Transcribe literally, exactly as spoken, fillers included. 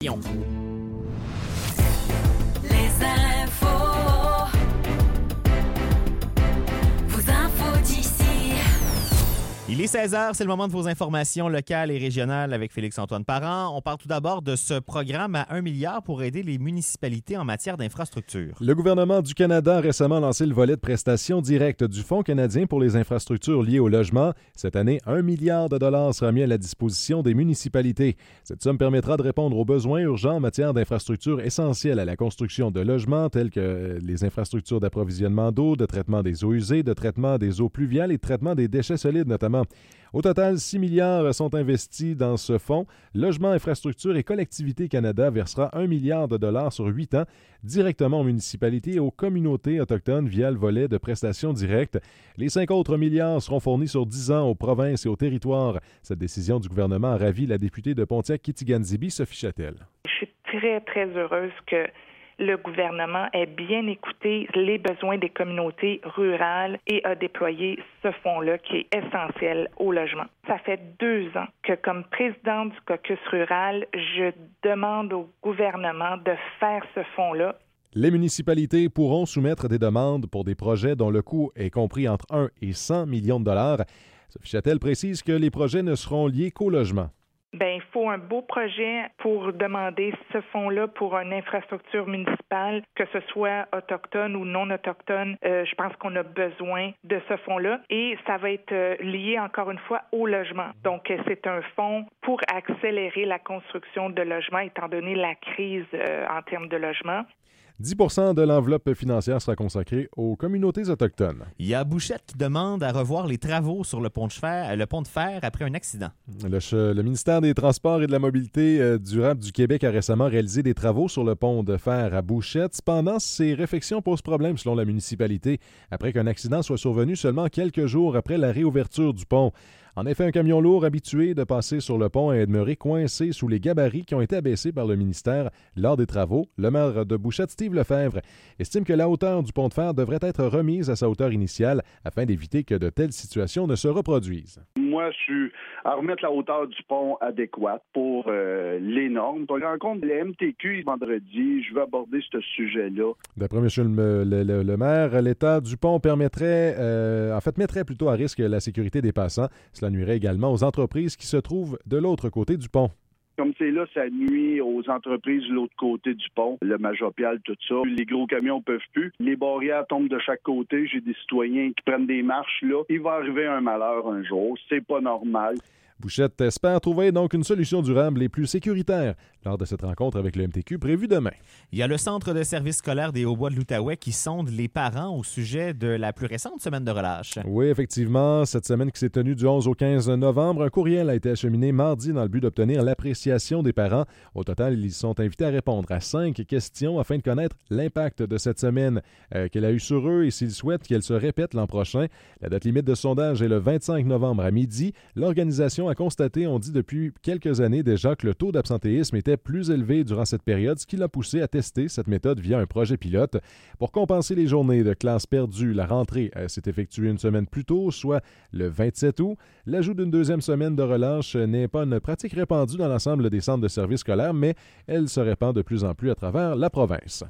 Les infos, vos infos d'ici. Il est seize heures, c'est le moment de vos informations locales et régionales avec Félix-Antoine Parent. On parle tout d'abord de ce programme à un milliard pour aider les municipalités en matière d'infrastructures. Le gouvernement du Canada a récemment lancé le volet de prestations directes du Fonds canadien pour les infrastructures liées au logement. Cette année, un milliard de dollars sera mis à la disposition des municipalités. Cette somme permettra de répondre aux besoins urgents en matière d'infrastructures essentielles à la construction de logements tels que les infrastructures d'approvisionnement d'eau, de traitement des eaux usées, de traitement des eaux pluviales et de traitement des déchets solides notamment. Au total, six milliards sont investis dans ce fonds. Logement, Infrastructure et Collectivités Canada versera un milliard de dollars sur huit ans directement aux municipalités et aux communautés autochtones via le volet de prestations directes. Les cinq autres milliards seront fournis sur dix ans aux provinces et aux territoires. Cette décision du gouvernement a ravi la députée de Pontiac-Kitigan-Zibi, Sophie Châtel. Je suis très, très heureuse que le gouvernement ait bien écouté les besoins des communautés rurales et a déployé ce fonds-là qui est essentiel au logement. Ça fait deux ans que, comme présidente du caucus rural, je demande au gouvernement de faire ce fonds-là. Les municipalités pourront soumettre des demandes pour des projets dont le coût est compris entre un et cent millions de dollars. Sophie Châtel précise que les projets ne seront liés qu'au logement. Bien, il faut un beau projet pour demander ce fonds-là pour une infrastructure municipale, que ce soit autochtone ou non autochtone. Euh, je pense qu'on a besoin de ce fonds-là et ça va être euh, lié encore une fois au logement. Donc, euh, c'est un fonds pour accélérer la construction de logements étant donné la crise euh, en termes de logement. dix pour cent de l'enveloppe financière sera consacrée aux communautés autochtones. Il y a Bouchette qui demande à revoir les travaux sur le pont de fer, le pont de fer après un accident. Le, le ministère des Transports et de la Mobilité euh, durable du Québec a récemment réalisé des travaux sur le pont de fer à Bouchette. Cependant, ces réfections posent problème selon la municipalité après qu'un accident soit survenu seulement quelques jours après la réouverture du pont. En effet, un camion lourd habitué de passer sur le pont est demeuré coincé sous les gabarits qui ont été abaissés par le ministère lors des travaux. Le maire de Bouchette, Steve Lefebvre, estime que la hauteur du pont de fer devrait être remise à sa hauteur initiale afin d'éviter que de telles situations ne se reproduisent. Moi, je suis à remettre la hauteur du pont adéquate pour euh, les normes. On rencontre le M T Q vendredi. Je vais aborder ce sujet-là. D'après M. le, le, le, le maire, l'état du pont permettrait, euh, en fait, mettrait plutôt à risque la sécurité des passants. Cela nuirait également aux entreprises qui se trouvent de l'autre côté du pont. Comme c'est là, ça nuit aux entreprises de l'autre côté du pont, le Majopial, tout ça. Les gros camions ne peuvent plus. Les barrières tombent de chaque côté. J'ai des citoyens qui prennent des marches là. Il va arriver un malheur un jour. C'est pas normal. Bouchette espère trouver donc une solution durable et plus sécuritaire lors de cette rencontre avec le M T Q prévue demain. Il y a le Centre de services scolaires des Hauts-Bois de l'Outaouais qui sonde les parents au sujet de la plus récente semaine de relâche. Oui, effectivement, cette semaine qui s'est tenue du onze au quinze novembre, un courriel a été acheminé mardi dans le but d'obtenir l'appréciation des parents. Au total, ils sont invités à répondre à cinq questions afin de connaître l'impact de cette semaine euh, qu'elle a eu sur eux et s'ils souhaitent qu'elle se répète l'an prochain. La date limite de sondage est le vingt-cinq novembre à midi. L'organisation a constaté, on dit depuis quelques années déjà, que le taux d'absentéisme était plus élevé durant cette période, ce qui l'a poussé à tester cette méthode via un projet pilote. Pour compenser les journées de classe perdues, la rentrée euh, s'est effectuée une semaine plus tôt, soit le vingt-sept août. L'ajout d'une deuxième semaine de relâche n'est pas une pratique répandue dans l'ensemble des centres de services scolaires, mais elle se répand de plus en plus à travers la province.